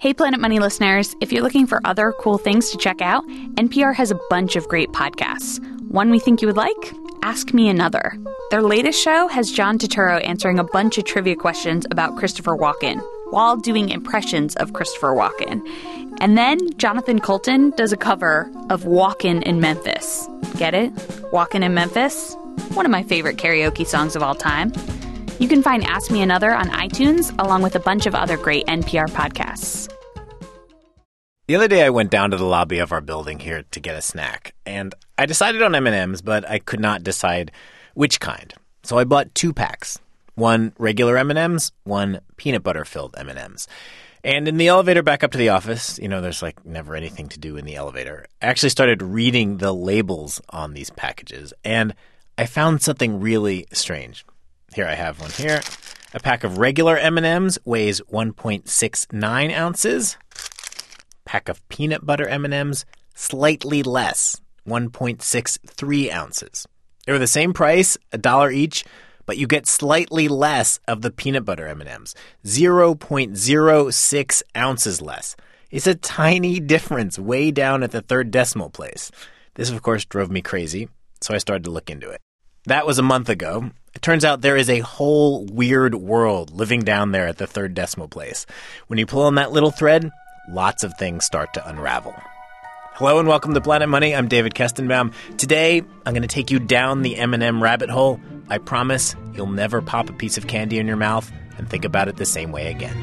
Hey, Planet Money listeners, if you're looking for other cool things to check out, NPR has a bunch of great podcasts. One we think you would like? Ask Me Another. Their latest show has John Turturro answering a bunch of trivia questions about Christopher Walken while doing impressions of Christopher Walken. And then Jonathan Coulton does a cover of Walken in Memphis. Get it? Walken in Memphis? One of my favorite karaoke songs of all time. You can find Ask Me Another on iTunes, along with a bunch of other great NPR podcasts. The other day I went down to the lobby of our building here to get a snack, and I decided on M&Ms, but I could not decide which kind. So I bought 2 packs. One regular M&Ms, one peanut butter-filled M&Ms. And in the elevator back up to the office, there's never anything to do in the elevator. I actually started reading the labels on these packages, and I found something really strange. Here I have one here. A pack of regular M&Ms weighs 1.69 ounces. Pack of peanut butter M&Ms, slightly less, 1.63 ounces. They were the same price, $1 each, but you get slightly less of the peanut butter M&Ms, 0.06 ounces less. It's a tiny difference way down at the third decimal place. This, of course, drove me crazy, so I started to look into it. That was a month ago. It turns out there is a whole weird world living down there at the third decimal place. When you pull on that little thread, lots of things start to unravel. Hello and welcome to Planet Money. I'm David Kestenbaum. Today, I'm going to take you down the M&M rabbit hole. I promise you'll never pop a piece of candy in your mouth and think about it the same way again.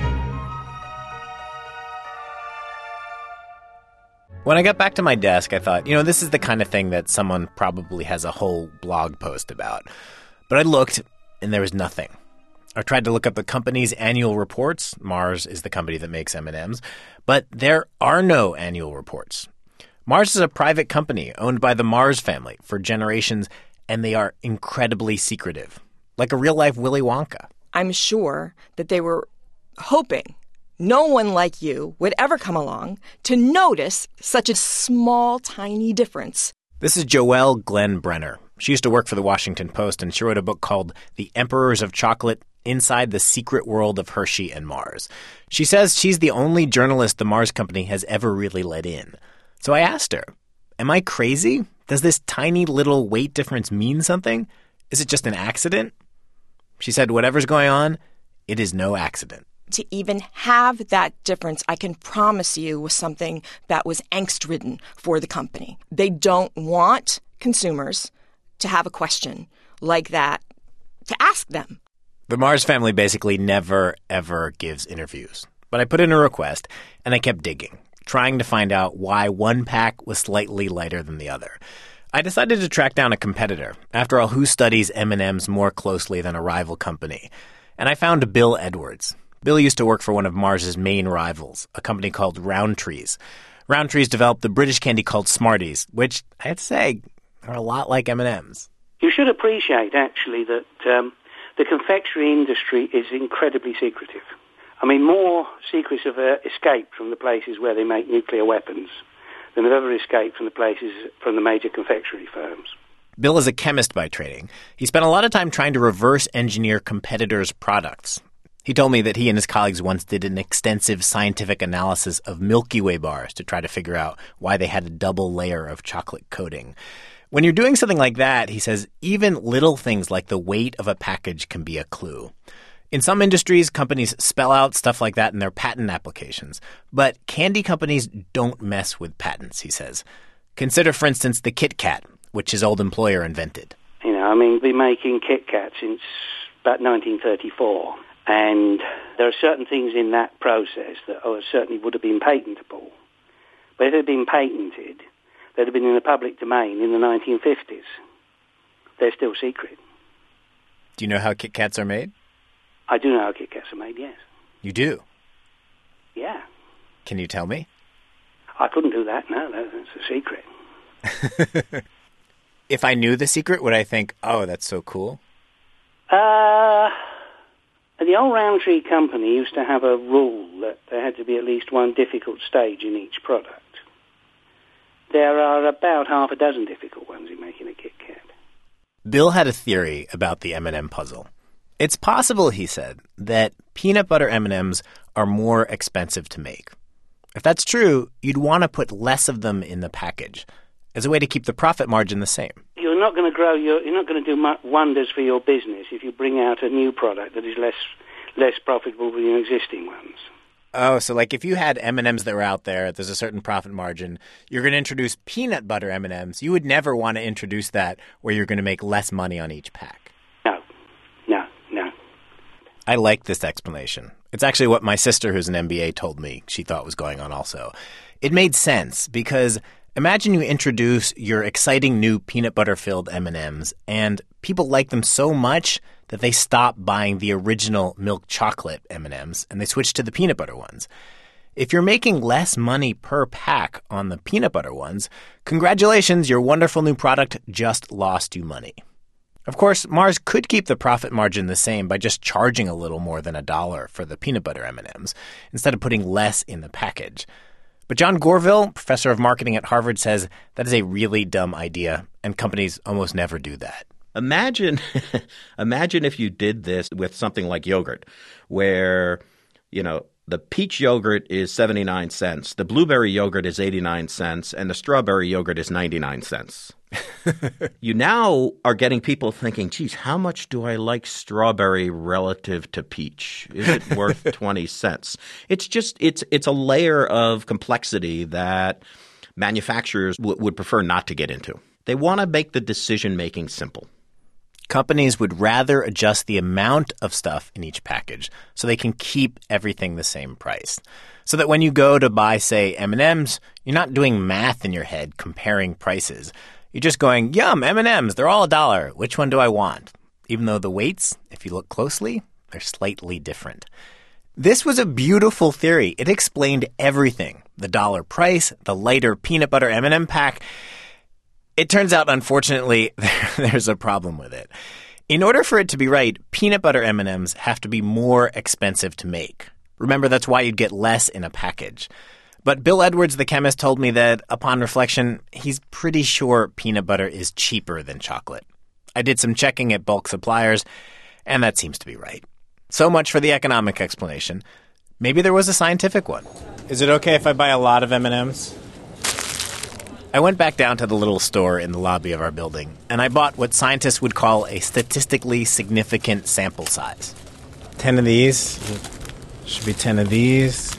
When I got back to my desk, I thought, this is the kind of thing that someone probably has a whole blog post about. But I looked, and there was nothing. I tried to look up the company's annual reports. Mars is the company that makes M&Ms. But there are no annual reports. Mars is a private company owned by the Mars family for generations, and they are incredibly secretive, like a real-life Willy Wonka. I'm sure that they were hoping no one like you would ever come along to notice such a small, tiny difference. This is Joelle Glenn Brenner. She used to work for the Washington Post, and she wrote a book called The Emperors of Chocolate: Inside the Secret World of Hershey and Mars. She says she's the only journalist the Mars company has ever really let in. So I asked her, am I crazy? Does this tiny little weight difference mean something? Is it just an accident? She said whatever's going on, it is no accident. To even have that difference, I can promise you, was something that was angst-ridden for the company. They don't want consumers to have a question like that to ask them. The Mars family basically never, ever gives interviews. But I put in a request, and I kept digging, trying to find out why one pack was slightly lighter than the other. I decided to track down a competitor. After all, who studies M&Ms more closely than a rival company? And I found Bill Edwards. Bill used to work for one of Mars's main rivals, a company called Rowntree's. Rowntree's developed the British candy called Smarties, which, I have to say, are a lot like M&Ms. You should appreciate, actually, that the confectionery industry is incredibly secretive. I mean, more secrets have escaped from the places where they make nuclear weapons than have ever escaped from the major confectionery firms. Bill is a chemist by training. He spent a lot of time trying to reverse engineer competitors' products. He told me that he and his colleagues once did an extensive scientific analysis of Milky Way bars to try to figure out why they had a double layer of chocolate coating. When you're doing something like that, he says, even little things like the weight of a package can be a clue. In some industries, companies spell out stuff like that in their patent applications. But candy companies don't mess with patents, he says. Consider, for instance, the Kit Kat, which his old employer invented. We've been making Kit Kat since about 1934. And there are certain things in that process that certainly would have been patentable. But if it had been patented, they'd have been in the public domain in the 1950s. They're still secret. Do you know how Kit Kats are made? I do know how Kit Kats are made, yes. You do? Yeah. Can you tell me? I couldn't do that, no. That's a secret. If I knew the secret, would I think, oh, that's so cool? The old Rowntree company used to have a rule that there had to be at least one difficult stage in each product. There are about half a dozen difficult ones in making a Kit Kat. Bill had a theory about the M&M puzzle. It's possible, he said, that peanut butter M&Ms are more expensive to make. If that's true, you'd want to put less of them in the package as a way to keep the profit margin the same. You're not going to do wonders for your business if you bring out a new product that is less profitable than your existing ones. Oh, so like if you had M&Ms that were out there, there's a certain profit margin, you're going to introduce peanut butter M&Ms. You would never want to introduce that where you're going to make less money on each pack. No. I like this explanation. It's actually what my sister, who's an MBA, told me she thought was going on also. It made sense because imagine you introduce your exciting new peanut butter-filled M&Ms and people like them so much that they stop buying the original milk chocolate M&Ms and they switch to the peanut butter ones. If you're making less money per pack on the peanut butter ones, congratulations, your wonderful new product just lost you money. Of course, Mars could keep the profit margin the same by just charging a little more than $1 for the peanut butter M&Ms instead of putting less in the package. But John Gorville, professor of marketing at Harvard, says that is a really dumb idea, and companies almost never do that. Imagine if you did this with something like yogurt, where, the peach yogurt is 79 cents, the blueberry yogurt is 89 cents, and the strawberry yogurt is 99 cents. You now are getting people thinking, geez, how much do I like strawberry relative to peach? Is it worth 20 cents? It's just it's a layer of complexity that manufacturers would prefer not to get into. They want to make the decision-making simple. Companies would rather adjust the amount of stuff in each package so they can keep everything the same price. So that when you go to buy, say, M&Ms, you're not doing math in your head comparing prices. You're just going, yum, M&Ms, they're all $1. Which one do I want? Even though the weights, if you look closely, they're slightly different. This was a beautiful theory. It explained everything. The dollar price, the lighter peanut butter M&M pack. It turns out, unfortunately, there's a problem with it. In order for it to be right, peanut butter M&Ms have to be more expensive to make. Remember, that's why you'd get less in a package. But Bill Edwards, the chemist, told me that upon reflection, he's pretty sure peanut butter is cheaper than chocolate. I did some checking at bulk suppliers, and that seems to be right. So much for the economic explanation. Maybe there was a scientific one. Is it okay if I buy a lot of M&Ms? I went back down to the little store in the lobby of our building, and I bought what scientists would call a statistically significant sample size. 10 of these. Should be 10 of these.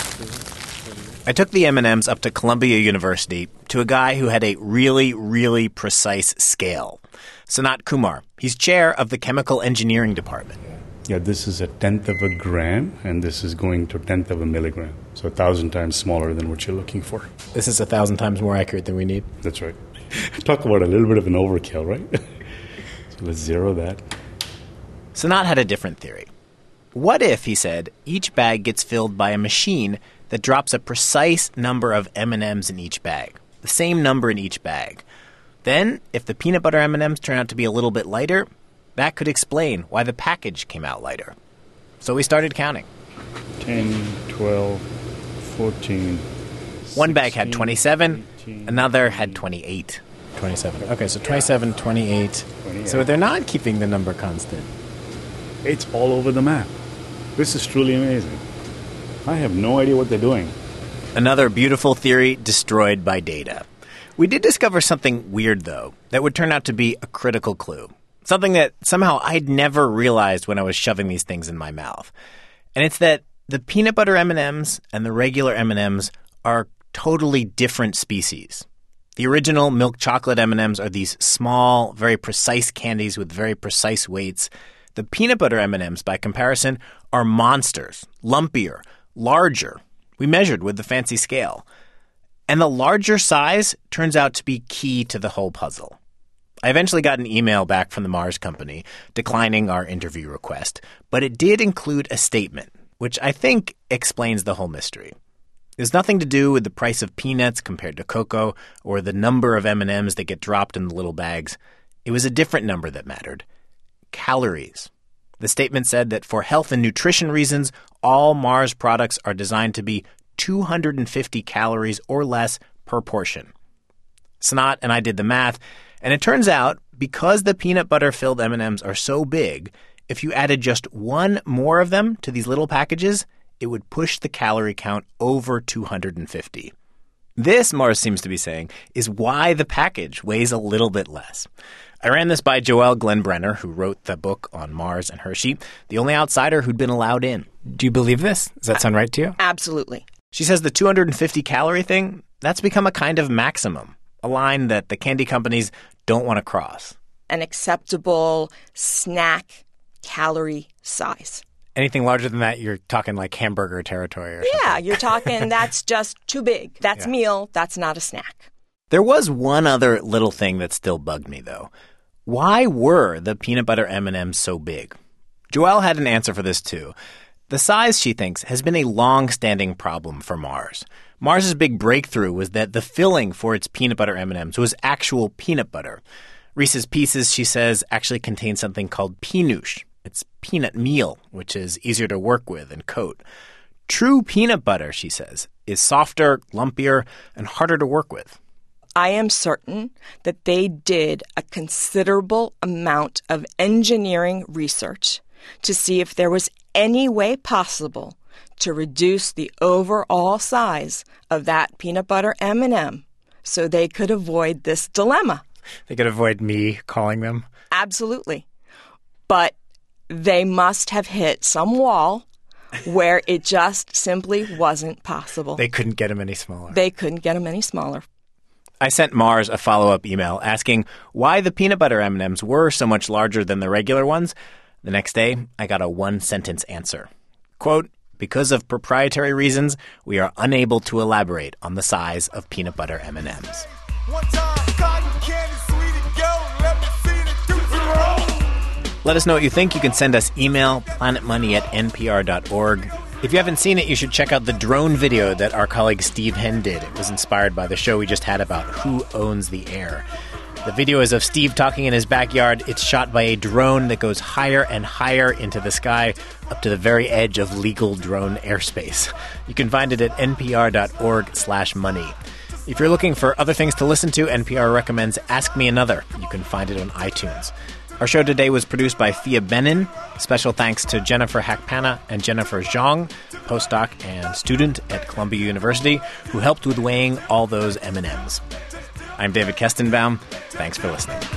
I took the M&Ms up to Columbia University to a guy who had a really, really precise scale. Sanat Kumar. He's chair of the chemical engineering department. Yeah, this is 1/10 of a gram, and this is going to 1/10 of a milligram. So 1,000 times smaller than what you're looking for. This is 1,000 times more accurate than we need. That's right. Talk about a little bit of an overkill, right? So let's zero that. Sanat had a different theory. What if, he said, each bag gets filled by a machine that drops a precise number of M&Ms in each bag, the same number in each bag. Then, if the peanut butter M&Ms turn out to be a little bit lighter, that could explain why the package came out lighter. So we started counting. 10, 12, 14. One bag had 27, 18, another had 28. 27. Okay, so 27, 28. So they're not keeping the number constant. It's all over the map. This is truly amazing. I have no idea what they're doing. Another beautiful theory destroyed by data. We did discover something weird, though, that would turn out to be a critical clue. Something that somehow I'd never realized when I was shoving these things in my mouth. And it's that the peanut butter M&Ms and the regular M&Ms are totally different species. The original milk chocolate M&Ms are these small, very precise candies with very precise weights. The peanut butter M&Ms, by comparison, are monsters, lumpier, larger. We measured with the fancy scale. And the larger size turns out to be key to the whole puzzle. I eventually got an email back from the Mars company declining our interview request, but it did include a statement, which I think explains the whole mystery. It has nothing to do with the price of peanuts compared to cocoa or the number of M&Ms that get dropped in the little bags. It was a different number that mattered. Calories. The statement said that for health and nutrition reasons, all Mars products are designed to be 250 calories or less per portion. Sanat and I did the math, and it turns out because the peanut butter-filled M&Ms are so big, If you added just one more of them to these little packages, it would push the calorie count over 250. This, Mars seems to be saying, is why the package weighs a little bit less. I ran this by Joelle Glenbrenner, who wrote the book on Mars and Hershey, the only outsider who'd been allowed in. Do you believe this? Does that sound right to you? Absolutely. She says the 250-calorie thing, that's become a kind of maximum, a line that the candy companies don't want to cross. An acceptable snack calorie size. Anything larger than that, you're talking like hamburger territory or something. Yeah, you're talking that's just too big. That's meal. That's not a snack. There was one other little thing that still bugged me, though. Why were the peanut butter M&Ms so big? Joelle had an answer for this, too. The size, she thinks, has been a long-standing problem for Mars. Mars's big breakthrough was that the filling for its peanut butter M&Ms was actual peanut butter. Reese's Pieces, she says, actually contain something called peanouche. It's peanut meal, which is easier to work with and coat. True peanut butter, she says, is softer, lumpier, and harder to work with. I am certain that they did a considerable amount of engineering research to see if there was any way possible to reduce the overall size of that peanut butter M&M so they could avoid this dilemma. They could avoid me calling them? Absolutely. But they must have hit some wall where it just simply wasn't possible. They couldn't get them any smaller. They couldn't get them any smaller. I sent Mars a follow-up email asking why the peanut butter M&Ms were so much larger than the regular ones. The next day, I got a one-sentence answer. Quote, because of proprietary reasons, we are unable to elaborate on the size of peanut butter M&Ms. Let us know what you think. You can send us email, planetmoney@npr.org. If you haven't seen it, you should check out the drone video that our colleague Steve Henn did. It was inspired by the show we just had about who owns the air. The video is of Steve talking in his backyard. It's shot by a drone that goes higher and higher into the sky, up to the very edge of legal drone airspace. You can find it at npr.org/money. If you're looking for other things to listen to, NPR recommends Ask Me Another. You can find it on iTunes. Our show today was produced by Thea Benin. Special thanks to Jennifer Hakpana and Jennifer Zhang, postdoc and student at Columbia University, who helped with weighing all those M&Ms. I'm David Kestenbaum. Thanks for listening.